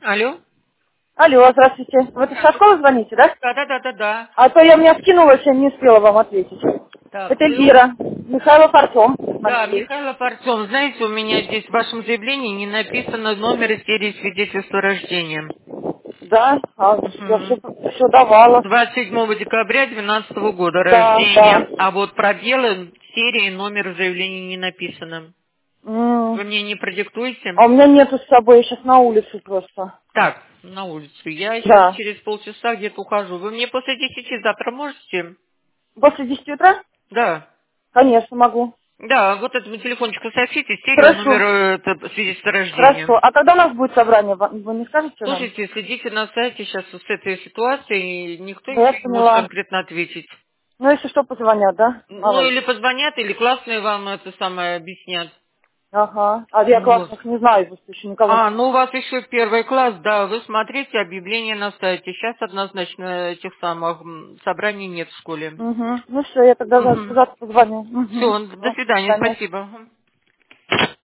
Алло? Алло, здравствуйте. Вы тут со школы звоните, да? Да. А то я меня скинулась, я не успела вам ответить. Так, Это вы... Эльвира. Михайлов Артем. Да, Фамилия. Михаил Артем. Знаете, у меня здесь в вашем заявлении не написано номер и серии свидетельства о рождении. Да, я Мгм. все давала. 27 декабря 2012 года Да, да. рождения. А вот пробелы, серии, номер в заявлении не написано. М. Вы мне не продиктуете? А у меня нету с собой, я сейчас на улице просто. Так, на улицу. Я сейчас Да. через полчаса где-то ухожу. Вы мне после 10 завтра можете? После 10 утра? Да. Конечно, могу. Да, вот этому телефончику сообщите, серию, номер Хорошо. свидетельства о рождении. Хорошо. А когда у нас будет собрание? Вы не скажете нам? Слушайте, следите на сайте сейчас вот с этой ситуацией, никто Да, я ничего не может поняла. конкретно ответить. Ну, если что, позвонят, да? Ну, Мало ли. или позвонят, или классные вам это самое объяснят. Ага. А я Вот. классных не знаю, просто еще никого не А, ну знаю. у вас еще первый класс, да, вы смотрите объявление на сайте. Сейчас однозначно этих самых собраний нет в школе. Угу. Ну все, я тогда Угу. завтра позвоню. Угу. Все, до До свидания, свидания. спасибо.